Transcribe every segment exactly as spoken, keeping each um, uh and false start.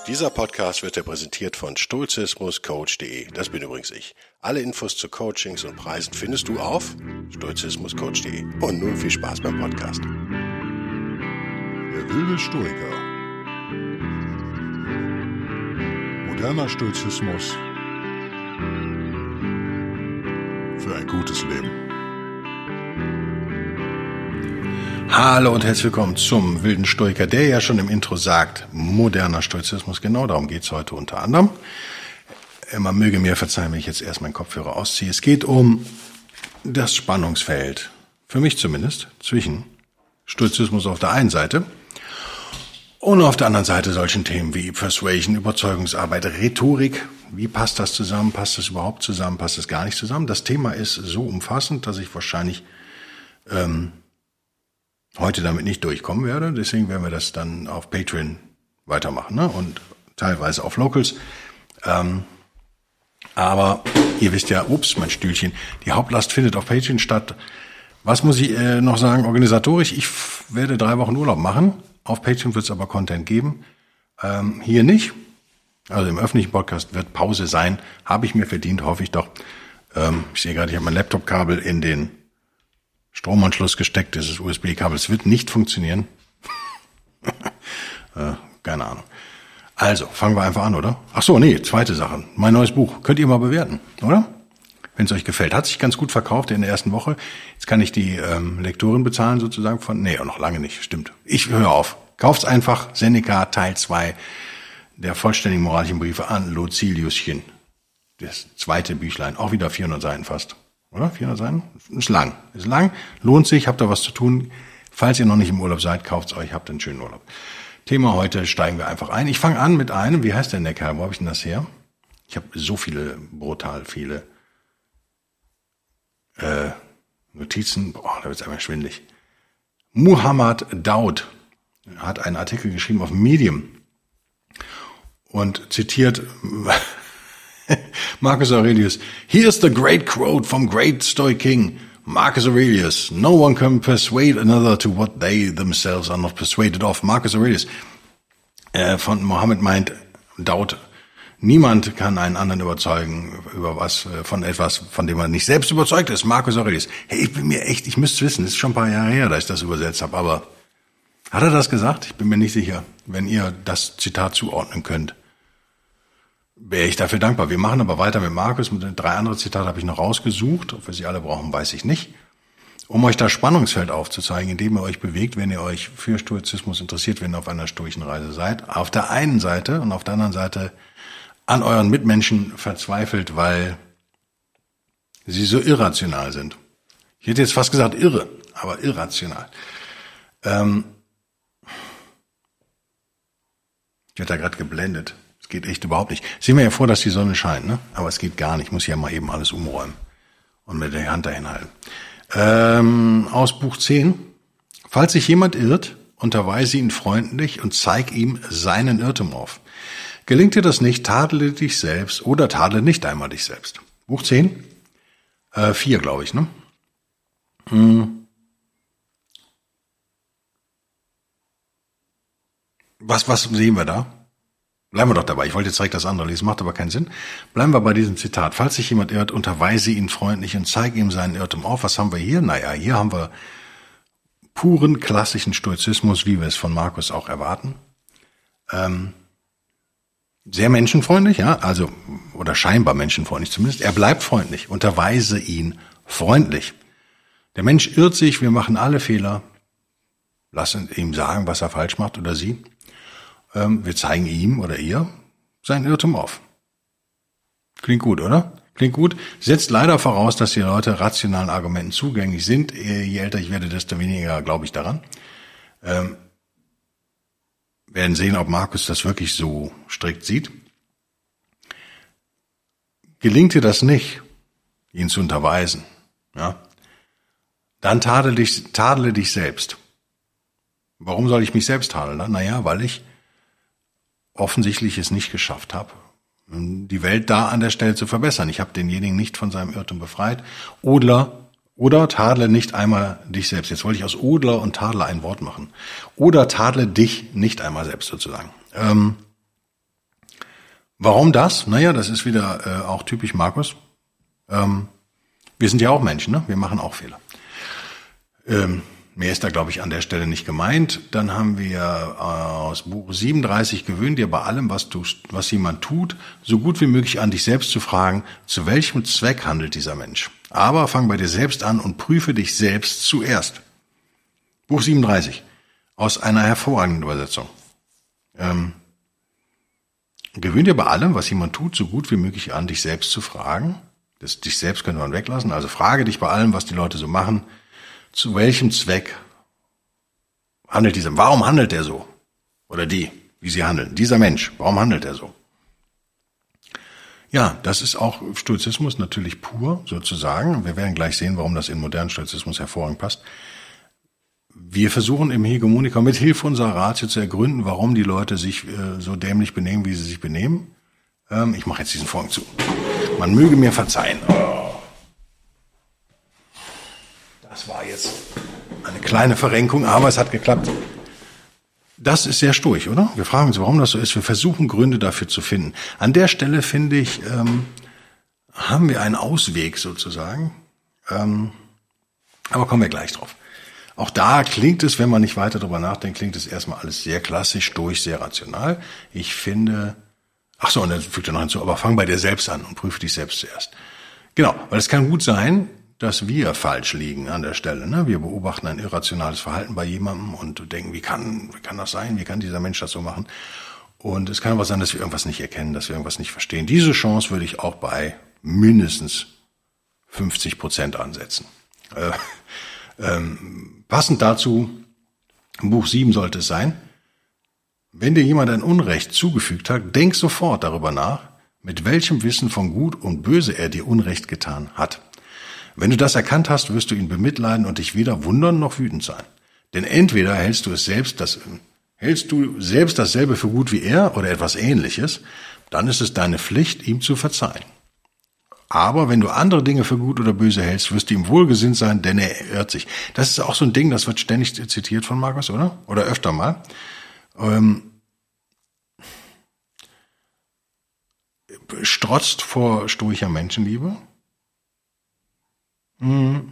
Dieser Podcast wird dir präsentiert von stoizismus coach punkt de. Das bin übrigens ich. Alle Infos zu Coachings und Preisen findest du auf stoizismus coach punkt de. Und nun viel Spaß beim Podcast. Der wilde Stoiker. Moderner Stoizismus für ein gutes Leben. Hallo und herzlich willkommen zum wilden Stoiker, der ja schon im Intro sagt, moderner Stoizismus. Genau darum geht es heute unter anderem. Man möge mir verzeihen, wenn ich jetzt erst meinen Kopfhörer ausziehe. Es geht um das Spannungsfeld, für mich zumindest, zwischen Stoizismus auf der einen Seite und auf der anderen Seite solchen Themen wie Persuasion, Überzeugungsarbeit, Rhetorik. Wie passt das zusammen? Passt das überhaupt zusammen? Passt das gar nicht zusammen? Das Thema ist so umfassend, dass ich wahrscheinlich ähm, heute damit nicht durchkommen werde. Deswegen werden wir das dann auf Patreon weitermachen, ne? Und teilweise auf Locals. Ähm, aber ihr wisst ja, ups, mein Stühlchen, die Hauptlast findet auf Patreon statt. Was muss ich äh, noch sagen? Organisatorisch, ich f- werde drei Wochen Urlaub machen. Auf Patreon wird es aber Content geben. Ähm, hier nicht. Also im öffentlichen Podcast wird Pause sein. Habe ich mir verdient, hoffe ich doch. Ähm, ich sehe gerade, ich habe mein Laptop-Kabel in den Stromanschluss gesteckt. Dieses U S B-Kabel. Es wird nicht funktionieren. äh, keine Ahnung. Also, fangen wir einfach an, oder? Ach so, nee, zweite Sache. Mein neues Buch. Könnt ihr mal bewerten, oder? Wenn es euch gefällt. Hat sich ganz gut verkauft in der ersten Woche. Jetzt kann ich die ähm, Lektorin bezahlen sozusagen von... Nee, noch lange nicht, stimmt. Ich höre auf. Kauft's einfach. Seneca, Teil zwei der vollständigen moralischen Briefe an Luciliuschen. Das zweite Büchlein. Auch wieder vierhundert Seiten fast. Oder? vierhundert Seiten? Ist lang. Ist lang. Lohnt sich. Habt ihr was zu tun. Falls ihr noch nicht im Urlaub seid, kauft's euch. Habt einen schönen Urlaub. Thema heute, steigen wir einfach ein. Ich fange an mit einem. Wie heißt denn der Kerl? Wo habe ich denn das her? Ich habe so viele, brutal viele Äh, Notizen, boah, da wird's einfach schwindelig. Muhammad Daud hat einen Artikel geschrieben auf Medium und zitiert Marcus Aurelius. Here's the great quote from great Stoic King Marcus Aurelius. No one can persuade another to what they themselves are not persuaded of. Marcus Aurelius. Äh, von Mohammed meint Daud, niemand kann einen anderen überzeugen über was, von etwas, von dem er nicht selbst überzeugt ist. Marcus Aurelius. Hey, ich bin mir echt, ich müsste wissen, es ist schon ein paar Jahre her, dass ich das übersetzt habe, aber hat er das gesagt? Ich bin mir nicht sicher. Wenn ihr das Zitat zuordnen könnt, wäre ich dafür dankbar. Wir machen aber weiter mit Markus. Mit den drei anderen Zitate habe ich noch rausgesucht. Ob wir sie alle brauchen, weiß ich nicht. Um euch das Spannungsfeld aufzuzeigen, in dem ihr euch bewegt, wenn ihr euch für Stoizismus interessiert, wenn ihr auf einer stoischen Reise seid. Auf der einen Seite und auf der anderen Seite an euren Mitmenschen verzweifelt, weil sie so irrational sind. Ich hätte jetzt fast gesagt irre, aber irrational. Ähm ich werde da gerade geblendet. Es geht echt überhaupt nicht. Sehen wir ja vor, dass die Sonne scheint, ne? Aber es geht gar nicht. Ich muss ja mal eben alles umräumen und mit der Hand dahin halten. Ähm, aus Buch zehn. Falls sich jemand irrt, unterweise ihn freundlich und zeig ihm seinen Irrtum auf. Gelingt dir das nicht, tadele dich selbst oder tadele nicht einmal dich selbst. Buch zehn, äh, vier, glaube ich, ne? Hm. Was, was sehen wir da? Bleiben wir doch dabei. Ich wollte jetzt direkt das andere lesen, macht aber keinen Sinn. Bleiben wir bei diesem Zitat. Falls sich jemand irrt, unterweise ihn freundlich und zeige ihm seinen Irrtum auf. Was haben wir hier? Naja, hier haben wir puren klassischen Stoizismus, wie wir es von Markus auch erwarten. Ähm, Sehr menschenfreundlich, ja, also, oder scheinbar menschenfreundlich zumindest. Er bleibt freundlich, unterweise ihn freundlich. Der Mensch irrt sich, wir machen alle Fehler. Lassen ihm sagen, was er falsch macht oder sie. Ähm, wir zeigen ihm oder ihr seinen Irrtum auf. Klingt gut, oder? Klingt gut. Setzt leider voraus, dass die Leute rationalen Argumenten zugänglich sind. Je älter ich werde, desto weniger glaube ich daran. Ähm, werden sehen, ob Markus das wirklich so strikt sieht. Gelingt dir das nicht, ihn zu unterweisen, ja, dann tadele dich, tadele dich selbst. Warum soll ich mich selbst tadeln? Naja, weil ich offensichtlich es nicht geschafft habe, die Welt da an der Stelle zu verbessern. Ich habe denjenigen nicht von seinem Irrtum befreit. Oder Oder tadle nicht einmal dich selbst. Jetzt wollte ich aus Odler und Tadler ein Wort machen. Oder tadle dich nicht einmal selbst sozusagen. Ähm, Warum das? Naja, das ist wieder äh, auch typisch Markus. Ähm, wir sind ja auch Menschen, ne? Wir machen auch Fehler. Ähm, mehr ist da, glaube ich, an der Stelle nicht gemeint. Dann haben wir äh, aus Buch siebenunddreißig, gewöhn dir bei allem, was, du, was jemand tut, so gut wie möglich an dich selbst zu fragen, zu welchem Zweck handelt dieser Mensch. Aber fang bei dir selbst an und prüfe dich selbst zuerst. Buch siebenunddreißig, aus einer hervorragenden Übersetzung. Ähm, gewöhn dir bei allem, was jemand tut, so gut wie möglich an dich selbst zu fragen. Das, dich selbst könnte man weglassen. Also frage dich bei allem, was die Leute so machen, zu welchem Zweck handelt dieser? Warum handelt er so? Oder die, wie sie handeln. Dieser Mensch, warum handelt er so? Ja, das ist auch Stoizismus natürlich pur, sozusagen. Wir werden gleich sehen, warum das in modernen Stoizismus hervorragend passt. Wir versuchen im Hegemoniker mit Hilfe unserer Ratio zu ergründen, warum die Leute sich äh, so dämlich benehmen, wie sie sich benehmen. Ähm, ich mache jetzt diesen Vorhang zu. Man möge mir verzeihen. Oh. Das war jetzt eine kleine Verrenkung, aber es hat geklappt. Das ist sehr stoisch, oder? Wir fragen uns, warum das so ist. Wir versuchen Gründe dafür zu finden. An der Stelle, finde ich, ähm, haben wir einen Ausweg sozusagen. Ähm, aber kommen wir gleich drauf. Auch da klingt es, wenn man nicht weiter drüber nachdenkt, klingt es erstmal alles sehr klassisch, stoisch, sehr rational. Ich finde, ach so, und dann fügt er noch hinzu, aber fang bei dir selbst an und prüfe dich selbst zuerst. Genau, weil es kann gut sein, dass wir falsch liegen an der Stelle. Ne? Wir beobachten ein irrationales Verhalten bei jemandem und denken, wie kann, wie kann das sein? Wie kann dieser Mensch das so machen? Und es kann aber sein, dass wir irgendwas nicht erkennen, dass wir irgendwas nicht verstehen. Diese Chance würde ich auch bei mindestens fünfzig Prozent ansetzen. Äh, ähm, passend dazu, Buch sieben sollte es sein, wenn dir jemand ein Unrecht zugefügt hat, denk sofort darüber nach, mit welchem Wissen von Gut und Böse er dir Unrecht getan hat. Wenn du das erkannt hast, wirst du ihn bemitleiden und dich weder wundern noch wütend sein. Denn entweder hältst du es selbst, das, hältst du selbst dasselbe für gut wie er oder etwas Ähnliches, dann ist es deine Pflicht, ihm zu verzeihen. Aber wenn du andere Dinge für gut oder böse hältst, wirst du ihm wohlgesinnt sein, denn er irrt sich. Das ist auch so ein Ding, das wird ständig zitiert von Markus, oder? Oder öfter mal. Ähm, strotzt vor stoischer Menschenliebe. Und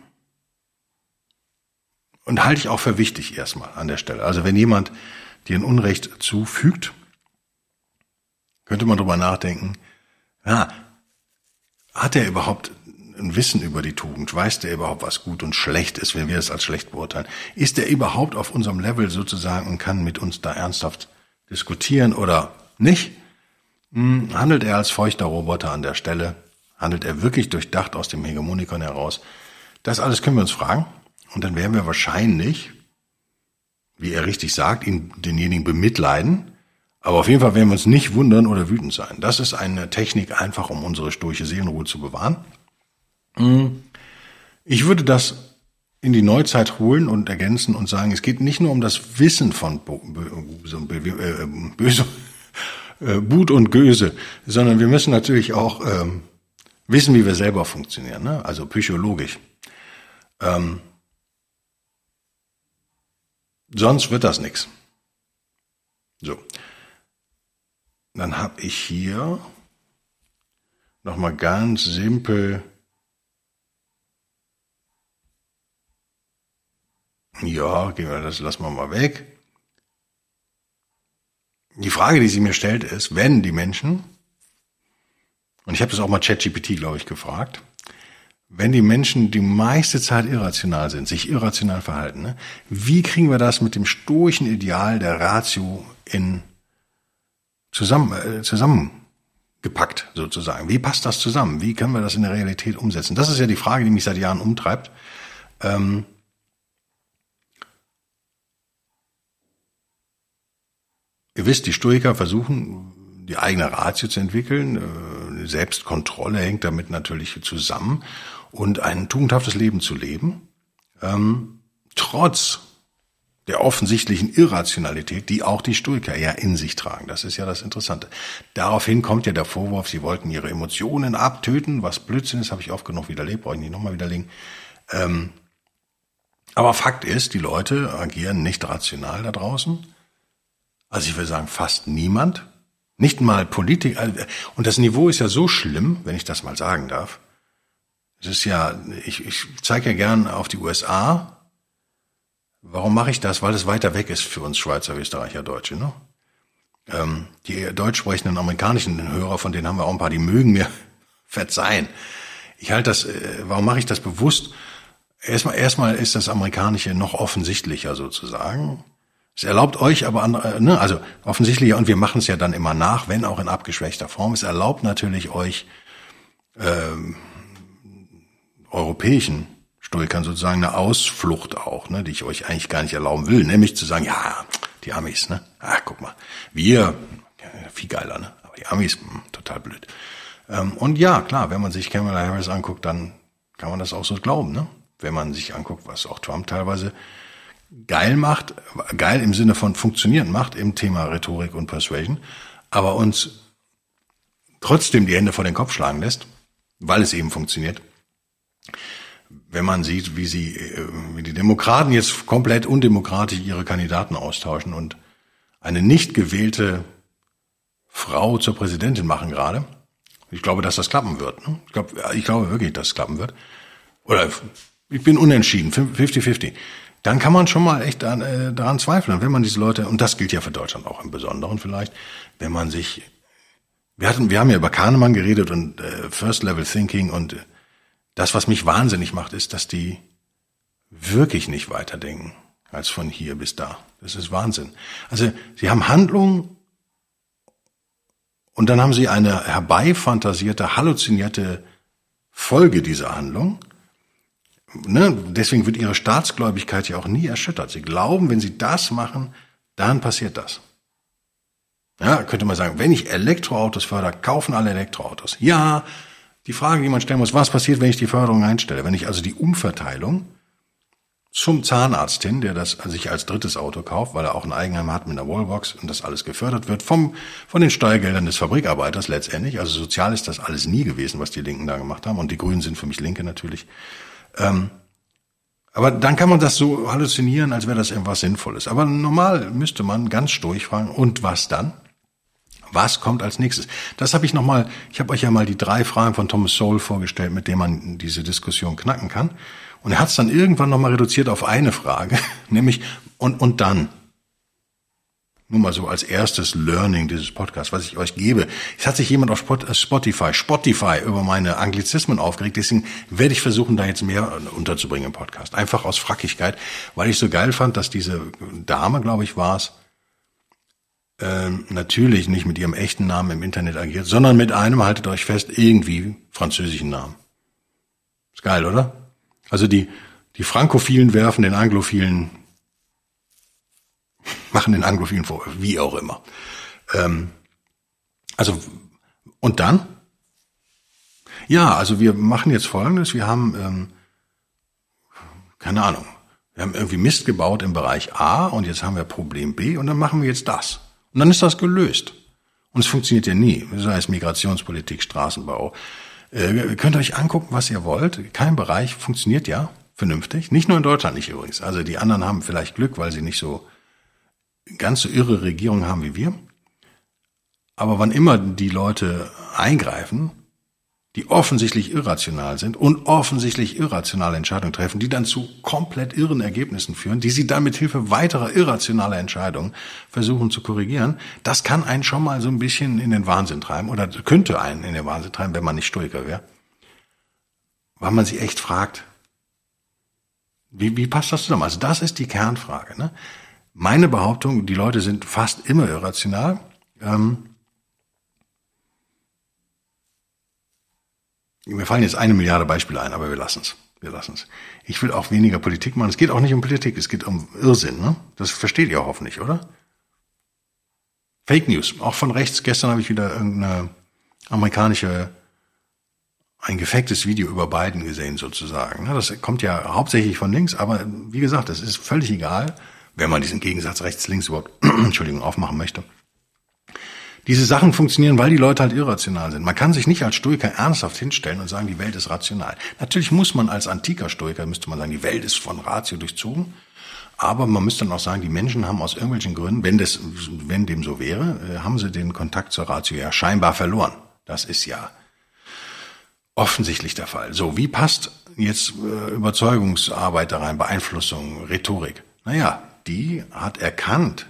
halte ich auch für wichtig erstmal an der Stelle. Also wenn jemand dir ein Unrecht zufügt, könnte man drüber nachdenken, ja, hat er überhaupt ein Wissen über die Tugend? Weiß der überhaupt, was gut und schlecht ist, wenn wir es als schlecht beurteilen? Ist er überhaupt auf unserem Level sozusagen und kann mit uns da ernsthaft diskutieren oder nicht? Hm, handelt er als feuchter Roboter an der Stelle? Handelt er wirklich durchdacht aus dem Hegemonikon heraus? Das alles können wir uns fragen. Und dann werden wir wahrscheinlich, wie er richtig sagt, ihn, denjenigen bemitleiden. Aber auf jeden Fall werden wir uns nicht wundern oder wütend sein. Das ist eine Technik einfach, um unsere stoische Seelenruhe zu bewahren. Ich würde das in die Neuzeit holen und ergänzen und sagen, es geht nicht nur um das Wissen von Böse, Gut und Göse, sondern wir müssen natürlich auch ähm, wissen, wie wir selber funktionieren, ne? Also psychologisch. Ähm, sonst wird das nichts. So. Dann habe ich hier nochmal ganz simpel, ja, gehen wir das, lassen wir mal weg. Die Frage, die sie mir stellt, ist, wenn die Menschen, und ich habe das auch mal ChatGPT, glaube ich, gefragt, wenn die Menschen die meiste Zeit irrational sind, sich irrational verhalten, ne, wie kriegen wir das mit dem stoischen Ideal der Ratio in zusammen äh, zusammengepackt sozusagen? Wie passt das zusammen? Wie können wir das in der Realität umsetzen? Das ist ja die Frage, die mich seit Jahren umtreibt. Ähm, ihr wisst, die Stoiker versuchen, die eigene Ratio zu entwickeln. Selbstkontrolle hängt damit natürlich zusammen und ein tugendhaftes Leben zu leben, ähm, trotz der offensichtlichen Irrationalität, die auch die Stoiker ja in sich tragen. Das ist ja das Interessante. Daraufhin kommt ja der Vorwurf, sie wollten ihre Emotionen abtöten, was Blödsinn ist, habe ich oft genug widerlegt, brauche ich nicht nochmal widerlegen. Ähm, aber Fakt ist, die Leute agieren nicht rational da draußen. Also ich würde sagen, fast niemand. Nicht mal Politik, und das Niveau ist ja so schlimm, wenn ich das mal sagen darf. Es ist ja, ich, ich zeige ja gern auf die U S A. Warum mache ich das? Weil es weiter weg ist für uns Schweizer, Österreicher, Deutsche, ne? Ähm, die deutsch sprechenden amerikanischen Hörer, von denen haben wir auch ein paar, die mögen mir verzeihen. Ich halte das, äh, warum mache ich das bewusst? Erstmal, erstmal ist das Amerikanische noch offensichtlicher sozusagen. Es erlaubt euch aber, andere, ne, also offensichtlicher, und wir machen es ja dann immer nach, wenn auch in abgeschwächter Form. Es erlaubt natürlich euch ähm, europäischen Stoikern sozusagen eine Ausflucht auch, ne, die ich euch eigentlich gar nicht erlauben will, nämlich zu sagen, ja, die Amis, ne, ah, guck mal, wir, ja, viel geiler, ne, aber die Amis, mh, total blöd. Ähm, und ja, klar, wenn man sich Kamala Harris anguckt, dann kann man das auch so glauben, ne, wenn man sich anguckt, was auch Trump teilweise geil macht, geil im Sinne von funktionierend macht im Thema Rhetorik und Persuasion, aber uns trotzdem die Hände vor den Kopf schlagen lässt, weil es eben funktioniert. Wenn man sieht, wie sie, wie die Demokraten jetzt komplett undemokratisch ihre Kandidaten austauschen und eine nicht gewählte Frau zur Präsidentin machen gerade. Ich glaube, dass das klappen wird. Ne? Ich glaube, ich glaube wirklich, dass es klappen wird. Oder ich bin unentschieden, fifty fifty. Dann kann man schon mal echt daran, äh, daran zweifeln, wenn man diese Leute, und das gilt ja für Deutschland auch im Besonderen vielleicht, wenn man sich, wir hatten, wir haben ja über Kahnemann geredet und äh, First Level Thinking, und äh, das, was mich wahnsinnig macht, ist, dass die wirklich nicht weiterdenken als von hier bis da. Das ist Wahnsinn. Also sie haben Handlungen und dann haben sie eine herbeifantasierte, halluzinierte Folge dieser Handlung. Ne? Deswegen wird ihre Staatsgläubigkeit ja auch nie erschüttert. Sie glauben, wenn sie das machen, dann passiert das. Ja, könnte man sagen, wenn ich Elektroautos fördere, kaufen alle Elektroautos. Ja, die Frage, die man stellen muss, was passiert, wenn ich die Förderung einstelle? Wenn ich also die Umverteilung zum Zahnarzt hin, der das sich als drittes Auto kauft, weil er auch ein Eigenheim hat mit einer Wallbox und das alles gefördert wird vom von den Steuergeldern des Fabrikarbeiters letztendlich. Also sozial ist das alles nie gewesen, was die Linken da gemacht haben. Und die Grünen sind für mich Linke natürlich. Ähm, aber dann kann man das so halluzinieren, als wäre das irgendwas Sinnvolles. Aber normal müsste man ganz stoisch fragen, und was dann? Was kommt als nächstes? Das habe ich nochmal, ich habe euch ja mal die drei Fragen von Thomas Sowell vorgestellt, mit denen man diese Diskussion knacken kann. Und er hat es dann irgendwann nochmal reduziert auf eine Frage, nämlich, und, und dann? Nur mal so als erstes Learning dieses Podcasts, was ich euch gebe. Es hat sich jemand auf Spotify, Spotify über meine Anglizismen aufgeregt, deswegen werde ich versuchen, da jetzt mehr unterzubringen im Podcast. Einfach aus Frackigkeit, weil ich so geil fand, dass diese Dame, glaube ich, war es, Ähm, natürlich nicht mit ihrem echten Namen im Internet agiert, sondern mit einem, haltet euch fest, irgendwie französischen Namen. Ist geil, oder? Also die, die Frankophilen werfen den Anglophilen, machen den Anglophilen vor, wie auch immer. Ähm, also, und dann? Ja, also wir machen jetzt Folgendes, wir haben, ähm, keine Ahnung, wir haben irgendwie Mist gebaut im Bereich A und jetzt haben wir Problem B und dann machen wir jetzt das. Und dann ist das gelöst. Und es funktioniert ja nie. Sei es Migrationspolitik, Straßenbau. Äh, ihr könnt euch angucken, was ihr wollt. Kein Bereich funktioniert ja vernünftig. Nicht nur in Deutschland nicht übrigens. Also die anderen haben vielleicht Glück, weil sie nicht so ganz so irre Regierungen haben wie wir. Aber wann immer die Leute eingreifen, die offensichtlich irrational sind und offensichtlich irrationale Entscheidungen treffen, die dann zu komplett irren Ergebnissen führen, die sie dann mit Hilfe weiterer irrationaler Entscheidungen versuchen zu korrigieren, das kann einen schon mal so ein bisschen in den Wahnsinn treiben oder könnte einen in den Wahnsinn treiben, wenn man nicht Stoiker wäre. Weil man sich echt fragt, wie, wie passt das zusammen? Also das ist die Kernfrage. Ne? Meine Behauptung, die Leute sind fast immer irrational. Ähm, Mir fallen jetzt eine Milliarde Beispiele ein, aber wir lassen es. Wir lassen es. Ich will auch weniger Politik machen. Es geht auch nicht um Politik, es geht um Irrsinn. Ne? Das versteht ihr hoffentlich, oder? Fake News, auch von rechts. Gestern habe ich wieder irgendeine amerikanische, ein gefaktes Video über Biden gesehen sozusagen. Das kommt ja hauptsächlich von links, aber wie gesagt, es ist völlig egal, wenn man diesen Gegensatz rechts-links überhaupt, Entschuldigung, aufmachen möchte. Diese Sachen funktionieren, weil die Leute halt irrational sind. Man kann sich nicht als Stoiker ernsthaft hinstellen und sagen, die Welt ist rational. Natürlich muss man als antiker Stoiker, müsste man sagen, die Welt ist von Ratio durchzogen. Aber man müsste dann auch sagen, die Menschen haben aus irgendwelchen Gründen, wenn das, wenn dem so wäre, haben sie den Kontakt zur Ratio ja scheinbar verloren. Das ist ja offensichtlich der Fall. So, wie passt jetzt äh, Überzeugungsarbeit da rein, Beeinflussung, Rhetorik? Naja, die hat erkannt,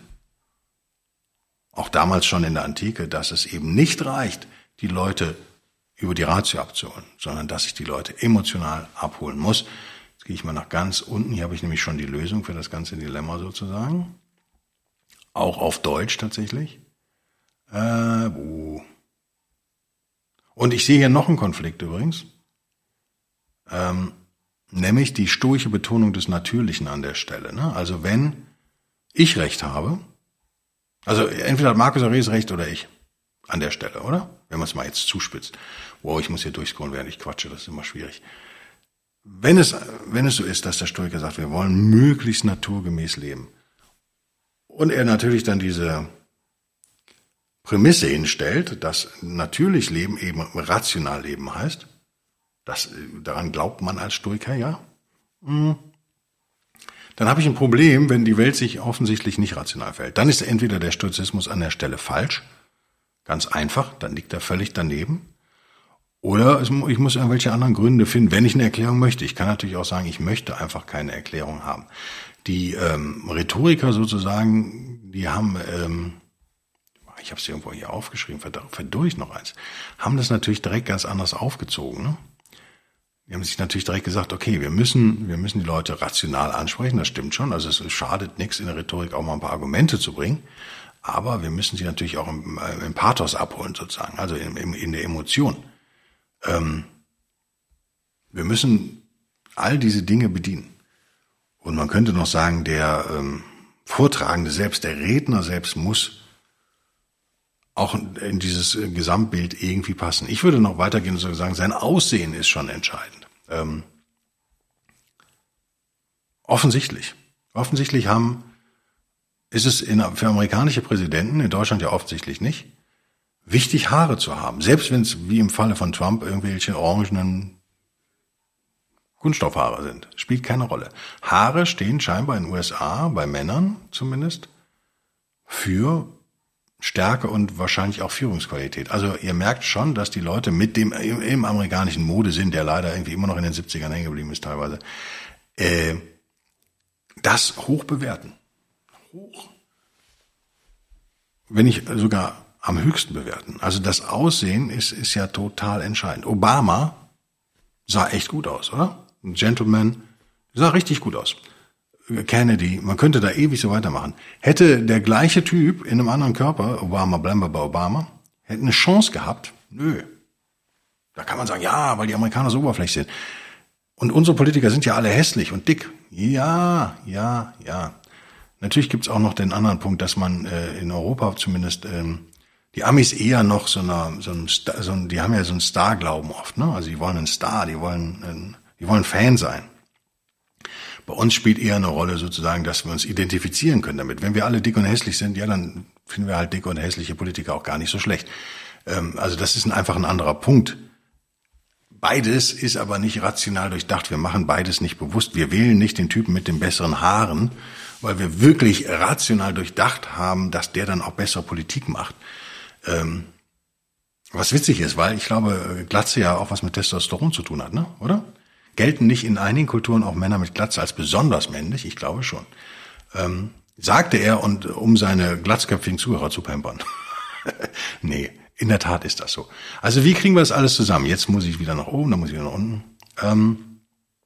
auch damals schon in der Antike, dass es eben nicht reicht, die Leute über die Ratio abzuholen, sondern dass ich die Leute emotional abholen muss. Jetzt gehe ich mal nach ganz unten. Hier habe ich nämlich schon die Lösung für das ganze Dilemma sozusagen. Auch auf Deutsch tatsächlich. Äh, wo? Und ich sehe hier noch einen Konflikt übrigens, ähm, nämlich die stoische Betonung des Natürlichen an der Stelle. Ne? Also wenn ich Recht habe, also entweder hat Marcus Aurelius Recht oder ich an der Stelle, oder? Wenn man es mal jetzt zuspitzt. Wow, ich muss hier durchscrollen, während ich quatsche, das ist immer schwierig. Wenn es, wenn es so ist, dass der Stoiker sagt, wir wollen möglichst naturgemäß leben und er natürlich dann diese Prämisse hinstellt, dass natürlich Leben eben rational leben heißt, das, daran glaubt man als Stoiker, ja, dann habe ich ein Problem, wenn die Welt sich offensichtlich nicht rational verhält. Dann ist entweder der Stoizismus an der Stelle falsch, ganz einfach, dann liegt er völlig daneben, oder ich muss irgendwelche anderen Gründe finden, wenn ich eine Erklärung möchte. Ich kann natürlich auch sagen, ich möchte einfach keine Erklärung haben. Die ähm, Rhetoriker sozusagen, die haben... Ähm, ich habe es irgendwo hier aufgeschrieben, verdurch noch eins, haben das natürlich direkt ganz anders aufgezogen. Ne? Die haben sich natürlich direkt gesagt, okay, wir müssen, wir müssen die Leute rational ansprechen, das stimmt schon, also es schadet nichts in der Rhetorik auch mal ein paar Argumente zu bringen, aber wir müssen sie natürlich auch im, im Pathos abholen sozusagen, also in, in, in der Emotion. Ähm, wir müssen all diese Dinge bedienen. Und man könnte noch sagen, der ähm, Vortragende selbst, der Redner selbst muss auch in dieses Gesamtbild irgendwie passen. Ich würde noch weitergehen und sagen, sein Aussehen ist schon entscheidend. Ähm, offensichtlich. Offensichtlich haben, ist es in, für amerikanische Präsidenten, in Deutschland ja offensichtlich nicht, wichtig, Haare zu haben. Selbst wenn es, wie im Falle von Trump, irgendwelche orangenen Kunststoffhaare sind. Spielt keine Rolle. Haare stehen scheinbar in den U S A, bei Männern zumindest, für Stärke und wahrscheinlich auch Führungsqualität. Also ihr merkt schon, dass die Leute mit dem im, im amerikanischen Modesinn, der leider irgendwie immer noch in den siebzigern hängen geblieben ist teilweise, äh, das hoch bewerten. Hoch. Wenn nicht sogar am höchsten bewerten. Also das Aussehen ist, ist ja total entscheidend. Obama sah echt gut aus, oder? Ein Gentleman, sah richtig gut aus. Kennedy, man könnte da ewig so weitermachen. Hätte der gleiche Typ in einem anderen Körper, Obama, bleiben wir bei Obama, hätte eine Chance gehabt? Nö. Da kann man sagen, ja, weil die Amerikaner so oberflächlich sind. Und unsere Politiker sind ja alle hässlich und dick. Ja, ja, ja. Natürlich gibt's auch noch den anderen Punkt, dass man äh, in Europa zumindest ähm, die Amis eher noch so einer, so ein, so ein, die haben ja so einen Star-Glauben oft, ne? Also die wollen einen Star, die wollen, einen, die wollen Fan sein. Bei uns spielt eher eine Rolle sozusagen, dass wir uns identifizieren können damit. Wenn wir alle dick und hässlich sind, ja, dann finden wir halt dicke und hässliche Politiker auch gar nicht so schlecht. Ähm, also das ist ein, einfach ein anderer Punkt. Beides ist aber nicht rational durchdacht. Wir machen beides nicht bewusst. Wir wählen nicht den Typen mit den besseren Haaren, weil wir wirklich rational durchdacht haben, dass der dann auch bessere Politik macht. Ähm, was witzig ist, weil ich glaube, Glatze ja auch was mit Testosteron zu tun hat, ne? Oder? Gelten nicht in einigen Kulturen auch Männer mit Glatze als besonders männlich? Ich glaube schon. Ähm, sagte er, und um seine glatzköpfigen Zuhörer zu pampern. Nee, in der Tat ist das so. Also wie kriegen wir das alles zusammen? Jetzt muss ich wieder nach oben, dann muss ich wieder nach unten. Ähm,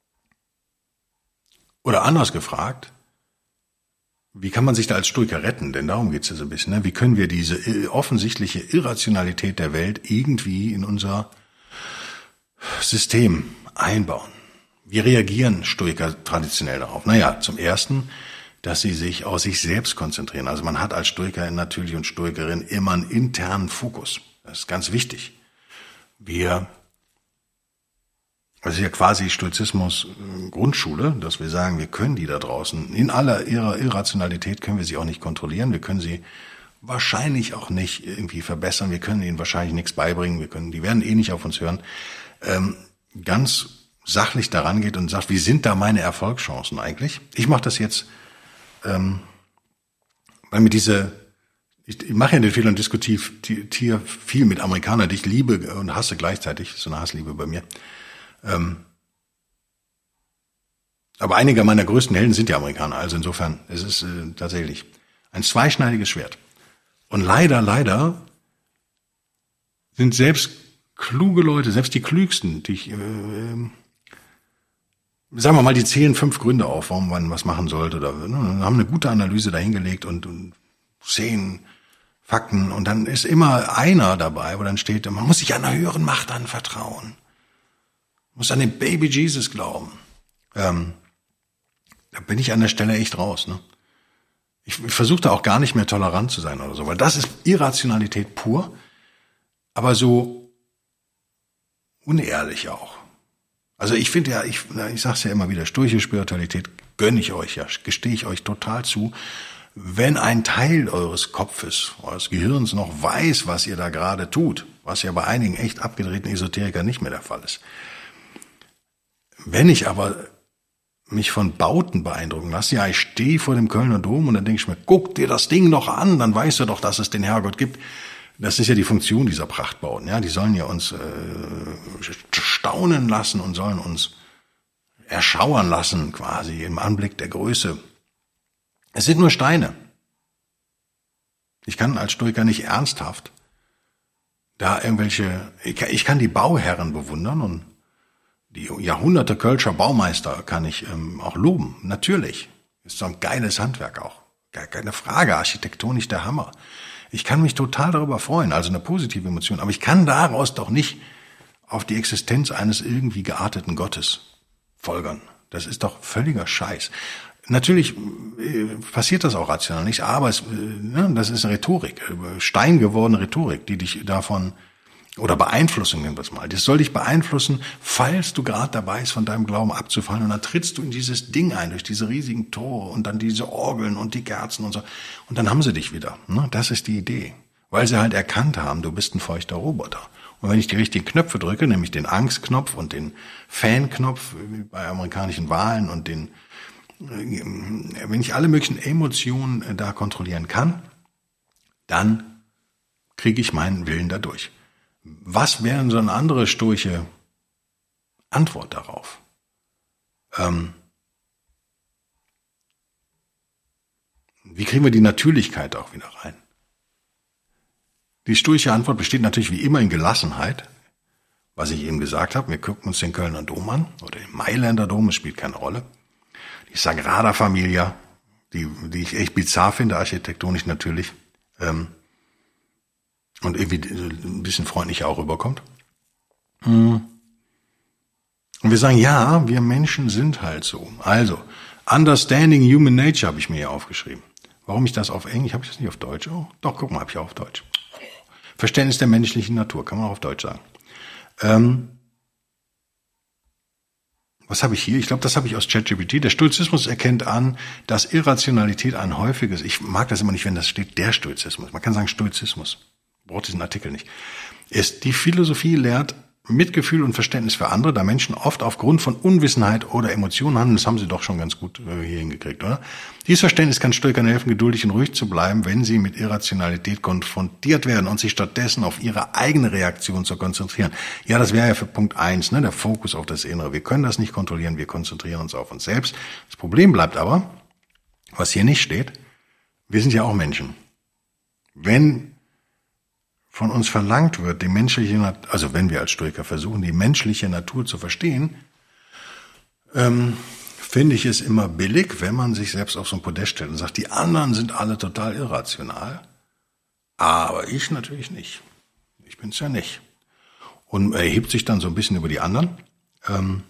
oder anders gefragt, wie kann man sich da als Stoiker retten? Denn darum geht's ja so ein bisschen. Ne? Wie können wir diese offensichtliche Irrationalität der Welt irgendwie in unser System einbauen? Wie reagieren Stoiker traditionell darauf? Naja, zum Ersten, dass sie sich auf sich selbst konzentrieren. Also man hat als Stoiker natürlich und Stoikerin immer einen internen Fokus. Das ist ganz wichtig. Wir, das ist ja quasi Stoizismus Grundschule, dass wir sagen, wir können die da draußen, in aller ihrer Irrationalität können wir sie auch nicht kontrollieren. Wir können sie wahrscheinlich auch nicht irgendwie verbessern. Wir können ihnen wahrscheinlich nichts beibringen. Wir können, die werden eh nicht auf uns hören. Ähm, ganz sachlich daran geht und sagt, wie sind da meine Erfolgschancen eigentlich? Ich mache das jetzt ähm, weil mir diese, ich, ich mache ja den Fehler und diskutiere viel mit Amerikanern, die ich liebe und hasse gleichzeitig, so eine Hassliebe bei mir. Ähm, aber einige meiner größten Helden sind ja Amerikaner, also insofern, es ist äh, tatsächlich ein zweischneidiges Schwert. Und leider, leider sind selbst kluge Leute, selbst die klügsten, die ich, äh, sagen wir mal, die zählen fünf Gründe auf, warum man was machen sollte, oder ne, haben eine gute Analyse dahingelegt und, und zehn Fakten, und dann ist immer einer dabei, wo dann steht, man muss sich einer höheren Macht anvertrauen, man muss an den Baby Jesus glauben. Ähm, da bin ich an der Stelle echt raus, ne? Ich, ich versuche da auch gar nicht mehr tolerant zu sein oder so, weil das ist Irrationalität pur, aber so unehrlich auch. Also ich finde ja, ich, ich sag's ja immer wieder, stoische Spiritualität gönne ich euch ja, gestehe ich euch total zu. Wenn ein Teil eures Kopfes, eures Gehirns noch weiß, was ihr da gerade tut, was ja bei einigen echt abgedrehten Esoterikern nicht mehr der Fall ist. Wenn ich aber mich von Bauten beeindrucken lasse, ja, ich stehe vor dem Kölner Dom und dann denke ich mir, guck dir das Ding noch an, dann weißt du doch, dass es den Herrgott gibt. Das ist ja die Funktion dieser Prachtbauten, ja, die sollen ja uns äh, staunen lassen und sollen uns erschauern lassen, quasi im Anblick der Größe. Es sind nur Steine. Ich kann als Stoiker nicht ernsthaft da irgendwelche, ich, ich kann die Bauherren bewundern und die Jahrhunderte Kölscher Baumeister kann ich ähm, auch loben, natürlich. Ist so ein geiles Handwerk auch, gar keine Frage, architektonisch der Hammer. Ich kann mich total darüber freuen, also eine positive Emotion, aber ich kann daraus doch nicht auf die Existenz eines irgendwie gearteten Gottes folgern. Das ist doch völliger Scheiß. Natürlich äh, passiert das auch rational nicht, aber es, äh, ne, das ist Rhetorik, äh, steingewordene Rhetorik, die dich davon, oder Beeinflussung nennen wir es mal, das soll dich beeinflussen, falls du gerade dabei bist, von deinem Glauben abzufallen, und dann trittst du in dieses Ding ein, durch diese riesigen Tore und dann diese Orgeln und die Kerzen und so, und dann haben sie dich wieder. Ne? Das ist die Idee, weil sie halt erkannt haben, du bist ein feuchter Roboter. Und wenn ich die richtigen Knöpfe drücke, nämlich den Angstknopf und den Fan-Knopf bei amerikanischen Wahlen und den, wenn ich alle möglichen Emotionen da kontrollieren kann, dann kriege ich meinen Willen dadurch. Was wäre so eine andere stoische Antwort darauf? Ähm, wie kriegen wir die Natürlichkeit auch wieder rein? Die stoische Antwort besteht natürlich wie immer in Gelassenheit, was ich eben gesagt habe. Wir gucken uns den Kölner Dom an oder den Mailänder Dom, es spielt keine Rolle. Die Sagrada Familia, die, die ich echt bizarr finde, architektonisch natürlich, ähm, und irgendwie ein bisschen freundlicher auch rüberkommt. Und wir sagen, ja, wir Menschen sind halt so. Also, Understanding Human Nature habe ich mir hier aufgeschrieben. Warum ich das auf Englisch, habe ich das nicht auf Deutsch? Oh, doch, guck mal, habe ich auch auf Deutsch. Verständnis der menschlichen Natur, kann man auch auf Deutsch sagen. Ähm, was habe ich hier? Ich glaube, das habe ich aus ChatGPT. Der Stoizismus erkennt an, dass Irrationalität ein häufiges, ich mag das immer nicht, wenn das steht, der Stoizismus. Man kann sagen Stoizismus. Braucht diesen Artikel nicht. Ist, die Philosophie lehrt Mitgefühl und Verständnis für andere, da Menschen oft aufgrund von Unwissenheit oder Emotionen handeln. Das haben sie doch schon ganz gut äh, hier hingekriegt, oder? Dieses Verständnis kann Stoikern helfen, geduldig und ruhig zu bleiben, wenn sie mit Irrationalität konfrontiert werden und sich stattdessen auf ihre eigene Reaktion zu konzentrieren. Ja, das wäre ja für Punkt eins, ne, der Fokus auf das Innere. Wir können das nicht kontrollieren, wir konzentrieren uns auf uns selbst. Das Problem bleibt aber, was hier nicht steht, wir sind ja auch Menschen. Wenn von uns verlangt wird, die menschliche Natur, also wenn wir als Stoiker versuchen, die menschliche Natur zu verstehen, ähm, finde ich es immer billig, wenn man sich selbst auf so ein Podest stellt und sagt, die anderen sind alle total irrational, aber ich natürlich nicht. Ich bin's ja nicht. Und erhebt sich dann so ein bisschen über die anderen, ähm,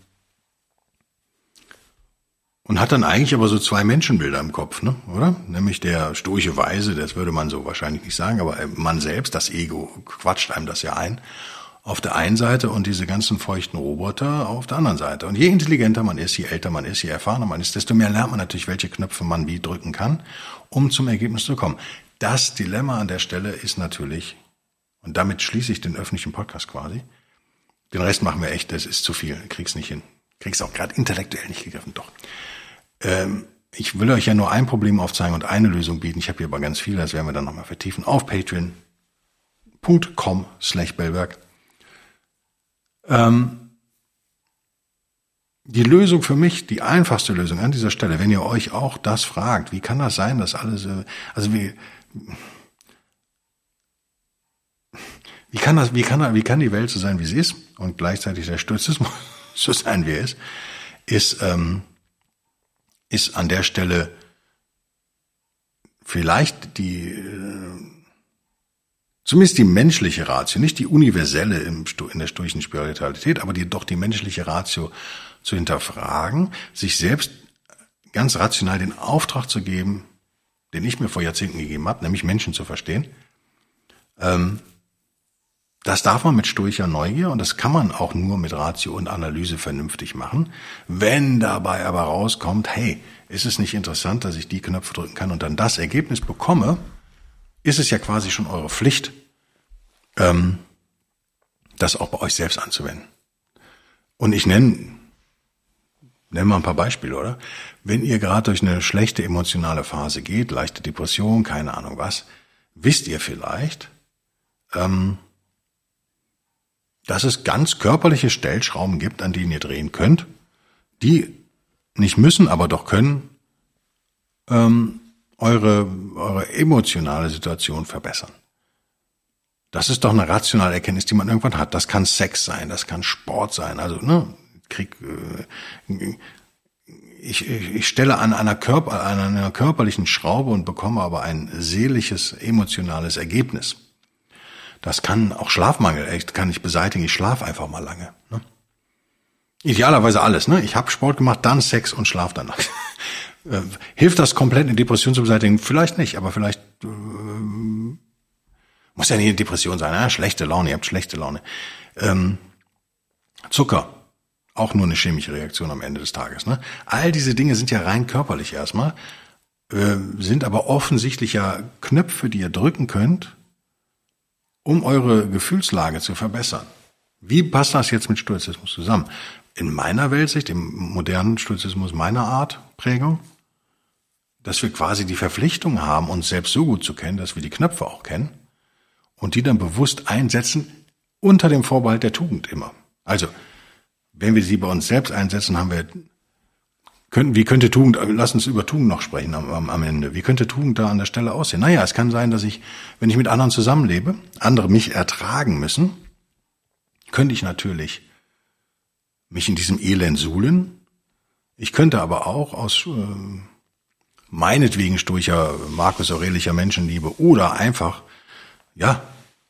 und hat dann eigentlich aber so zwei Menschenbilder im Kopf, ne, oder? Nämlich der stoische Weise, das würde man so wahrscheinlich nicht sagen, aber man selbst, das Ego, quatscht einem das ja ein, auf der einen Seite und diese ganzen feuchten Roboter auf der anderen Seite. Und je intelligenter man ist, je älter man ist, je erfahrener man ist, desto mehr lernt man natürlich, welche Knöpfe man wie drücken kann, um zum Ergebnis zu kommen. Das Dilemma an der Stelle ist natürlich, und damit schließe ich den öffentlichen Podcast quasi, den Rest machen wir echt, das ist zu viel, krieg's nicht hin. Krieg's auch gerade intellektuell nicht gegriffen, doch. Ähm, ich will euch ja nur ein Problem aufzeigen und eine Lösung bieten. Ich habe hier aber ganz viele, das werden wir dann nochmal vertiefen, auf patreon punkt com slash bellberg. Ähm, die Lösung für mich, die einfachste Lösung an dieser Stelle, wenn ihr euch auch das fragt, wie kann das sein, dass alles, also wie, wie kann das, wie kann, wie kann die Welt so sein, wie sie ist und gleichzeitig der Stoizismus so sein, wie er ist, ist, ähm, ist an der Stelle vielleicht die, äh, zumindest die menschliche Ratio, nicht die universelle im, in der stoischen Spiritualität, aber die, doch die menschliche Ratio zu hinterfragen, sich selbst ganz rational den Auftrag zu geben, den ich mir vor Jahrzehnten gegeben habe, nämlich Menschen zu verstehen. Ähm, das darf man mit stoischer Neugier und das kann man auch nur mit Ratio und Analyse vernünftig machen. Wenn dabei aber rauskommt, hey, ist es nicht interessant, dass ich die Knöpfe drücken kann und dann das Ergebnis bekomme, ist es ja quasi schon eure Pflicht, ähm, das auch bei euch selbst anzuwenden. Und ich nenne, nenne mal ein paar Beispiele, oder? Wenn ihr gerade durch eine schlechte emotionale Phase geht, leichte Depression, keine Ahnung was, wisst ihr vielleicht, ähm, dass es ganz körperliche Stellschrauben gibt, an denen ihr drehen könnt, die nicht müssen, aber doch können, ähm, eure, eure emotionale Situation verbessern. Das ist doch eine rationale Erkenntnis, die man irgendwann hat. Das kann Sex sein, das kann Sport sein. Also, ne, Krieg, äh, ich, ich, ich stelle an einer, Körper, an einer körperlichen Schraube und bekomme aber ein seelisches, emotionales Ergebnis. Das kann auch Schlafmangel, echt, kann ich beseitigen. Ich schlafe einfach mal lange. Ne? Idealerweise alles. Ne? Ich habe Sport gemacht, dann Sex und Schlaf danach. äh, hilft das komplett, eine Depression zu beseitigen? Vielleicht nicht, aber vielleicht äh, muss ja nicht eine Depression sein. Ja? Schlechte Laune, ihr habt schlechte Laune. Ähm, Zucker, auch nur eine chemische Reaktion am Ende des Tages. Ne? All diese Dinge sind ja rein körperlich erstmal, äh, sind aber offensichtlich ja Knöpfe, die ihr drücken könnt, um eure Gefühlslage zu verbessern. Wie passt das jetzt mit Stoizismus zusammen? In meiner Weltsicht, im modernen Stoizismus meiner Art Prägung, dass wir quasi die Verpflichtung haben, uns selbst so gut zu kennen, dass wir die Knöpfe auch kennen und die dann bewusst einsetzen, unter dem Vorbehalt der Tugend immer. Also, wenn wir sie bei uns selbst einsetzen, haben wir, könnten, wie könnte Tugend, lass uns über Tugend noch sprechen am, am Ende, wie könnte Tugend da an der Stelle aussehen? Naja, es kann sein, dass ich, wenn ich mit anderen zusammenlebe, andere mich ertragen müssen, könnte ich natürlich mich in diesem Elend suhlen. Ich könnte aber auch aus äh, meinetwegen stoischer, Marcus Aureliuscher Menschenliebe oder einfach, ja,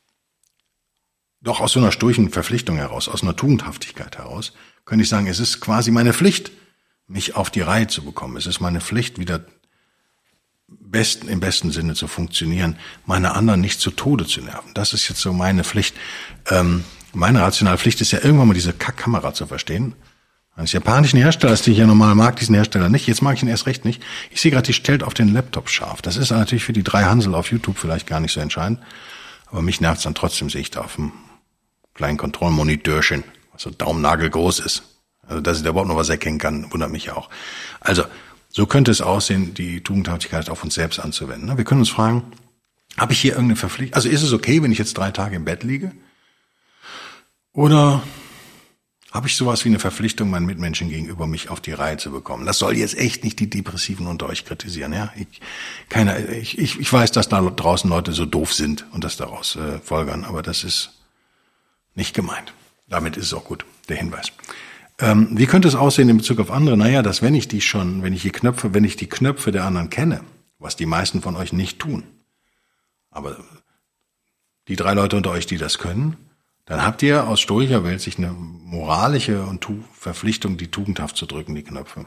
doch aus so einer stoischen Verpflichtung heraus, aus einer Tugendhaftigkeit heraus, könnte ich sagen, es ist quasi meine Pflicht, mich auf die Reihe zu bekommen. Es ist meine Pflicht, wieder besten, im besten Sinne zu funktionieren, meine anderen nicht zu Tode zu nerven. Das ist jetzt so meine Pflicht. Ähm, meine rationale Pflicht ist ja irgendwann mal diese Kackkamera zu verstehen. Eines japanischen Herstellers, den ich ja normal mag, diesen Hersteller nicht. Jetzt mag ich ihn erst recht nicht. Ich sehe gerade, die stellt auf den Laptop scharf. Das ist natürlich für die drei Hansel auf YouTube vielleicht gar nicht so entscheidend. Aber mich nervt's dann trotzdem, sehe ich da auf dem kleinen Kontrollmonitörchen, was so Daumennagel groß ist. Also, dass ich da überhaupt noch was erkennen kann, wundert mich ja auch. Also, so könnte es aussehen, die Tugendhaftigkeit auf uns selbst anzuwenden. Wir können uns fragen, habe ich hier irgendeine Verpflichtung? Also, ist es okay, wenn ich jetzt drei Tage im Bett liege? Oder habe ich sowas wie eine Verpflichtung, meinen Mitmenschen gegenüber mich auf die Reihe zu bekommen? Das soll jetzt echt nicht die Depressiven unter euch kritisieren, ja? Ich, keine, ich, ich, ich weiß, dass da draußen Leute so doof sind und das daraus äh, folgern, aber das ist nicht gemeint. Damit ist es auch gut, der Hinweis. Ähm, wie könnte es aussehen in Bezug auf andere? Naja, dass wenn ich die schon, wenn ich die Knöpfe, wenn ich die Knöpfe der anderen kenne, was die meisten von euch nicht tun, aber die drei Leute unter euch, die das können, dann habt ihr aus stoischer Welt sich eine moralische und tu- Verpflichtung, die tugendhaft zu drücken, die Knöpfe.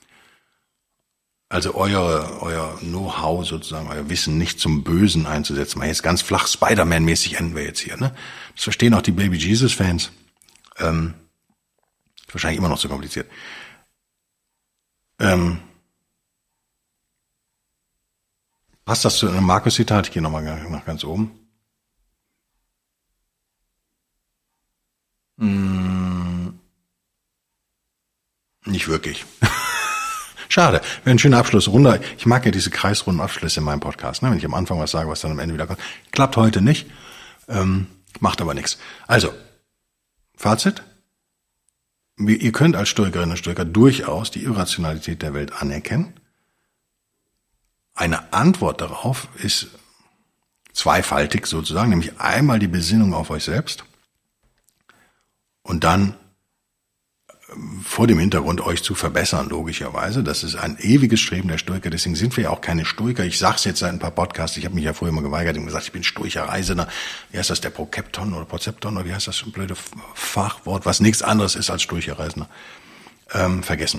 Also euer, euer Know-how sozusagen, euer Wissen nicht zum Bösen einzusetzen. Mal jetzt ganz flach Spider-Man-mäßig enden wir jetzt hier, ne? Das verstehen auch die Baby Jesus-Fans. Ähm, wahrscheinlich immer noch zu kompliziert. Ähm, passt das zu einem Markus-Zitat? Ich gehe nochmal nach ganz oben. Hm, nicht wirklich. Schade. Wäre ein schöner Abschluss. Runde. Ich mag ja diese kreisrunden Abschlüsse in meinem Podcast, ne? Wenn ich am Anfang was sage, was dann am Ende wieder kommt. Klappt heute nicht. Ähm, macht aber nichts. Also, Fazit. Ihr könnt als Stoikerinnen und Stoiker durchaus die Irrationalität der Welt anerkennen. Eine Antwort darauf ist zweifaltig sozusagen, nämlich einmal die Besinnung auf euch selbst und dann vor dem Hintergrund euch zu verbessern, logischerweise. Das ist ein ewiges Streben der Stoiker, deswegen sind wir ja auch keine Stoiker. Ich sag's jetzt seit ein paar Podcasts, ich habe mich ja vorher immer geweigert und gesagt, ich bin stoischer Reisender. Wie heißt das, der Prokepton oder Prozepton, oder wie heißt das schon blöde Fachwort, was nichts anderes ist als stoischer Reisender? Ähm, vergessen.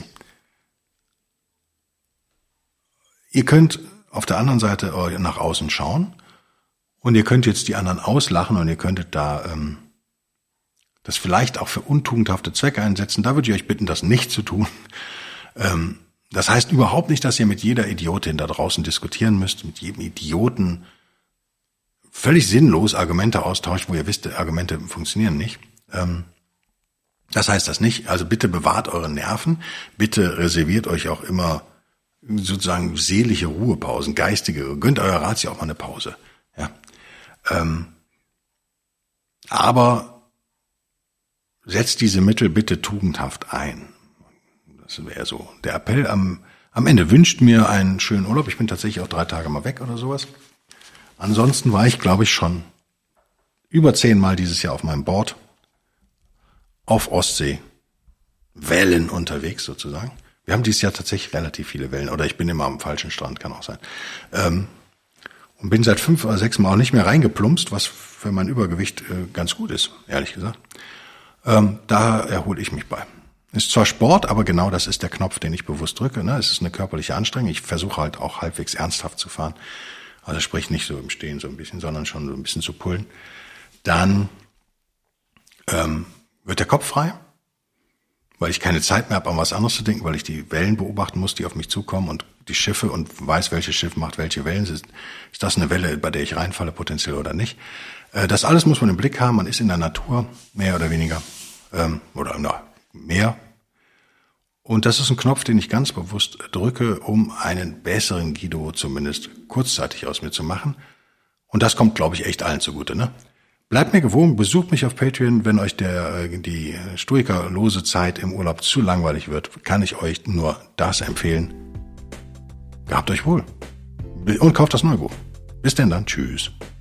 Ihr könnt auf der anderen Seite nach außen schauen und ihr könnt jetzt die anderen auslachen und ihr könntet da ähm, das vielleicht auch für untugendhafte Zwecke einsetzen. Da würde ich euch bitten, das nicht zu tun. Ähm, das heißt überhaupt nicht, dass ihr mit jeder Idiotin da draußen diskutieren müsst, mit jedem Idioten völlig sinnlos Argumente austauscht, wo ihr wisst, Argumente funktionieren nicht. Ähm, das heißt das nicht. Also bitte bewahrt eure Nerven. Bitte reserviert euch auch immer sozusagen seelische Ruhepausen, geistige. Gönnt eurer Ratio auch mal eine Pause. Ja. Ähm, aber setzt diese Mittel bitte tugendhaft ein. Das wäre so der Appell. Am, am Ende wünscht mir einen schönen Urlaub. Ich bin tatsächlich auch drei Tage mal weg oder sowas. Ansonsten war ich, glaube ich, schon über zehnmal dieses Jahr auf meinem Board auf Ostsee, Wellen unterwegs sozusagen. Wir haben dieses Jahr tatsächlich relativ viele Wellen. Oder ich bin immer am falschen Strand, kann auch sein. Ähm, und bin seit fünf oder sechs Mal auch nicht mehr reingeplumpst, was für mein Übergewicht äh, ganz gut ist, ehrlich gesagt. Ähm, da erhole ich mich bei. Ist zwar Sport, aber genau das ist der Knopf, den ich bewusst drücke. Ne? Es ist eine körperliche Anstrengung. Ich versuche halt auch halbwegs ernsthaft zu fahren. Also sprich nicht so im Stehen so ein bisschen, sondern schon so ein bisschen zu pullen. Dann ähm, wird der Kopf frei, weil ich keine Zeit mehr habe, an was anderes zu denken, weil ich die Wellen beobachten muss, die auf mich zukommen und die Schiffe und weiß, welches Schiff macht welche Wellen. Ist das eine Welle, bei der ich reinfalle potenziell oder nicht? Äh, das alles muss man im Blick haben. Man ist in der Natur, mehr oder weniger. Ähm, oder na, mehr. Und das ist ein Knopf, den ich ganz bewusst drücke, um einen besseren Guido zumindest kurzzeitig aus mir zu machen. Und das kommt, glaube ich, echt allen zugute, ne? Bleibt mir gewogen, besucht mich auf Patreon. Wenn euch der die stoikerlose Zeit im Urlaub zu langweilig wird, kann ich euch nur das empfehlen. Gehabt euch wohl. Und kauft das neue Buch. Bis denn dann. Tschüss.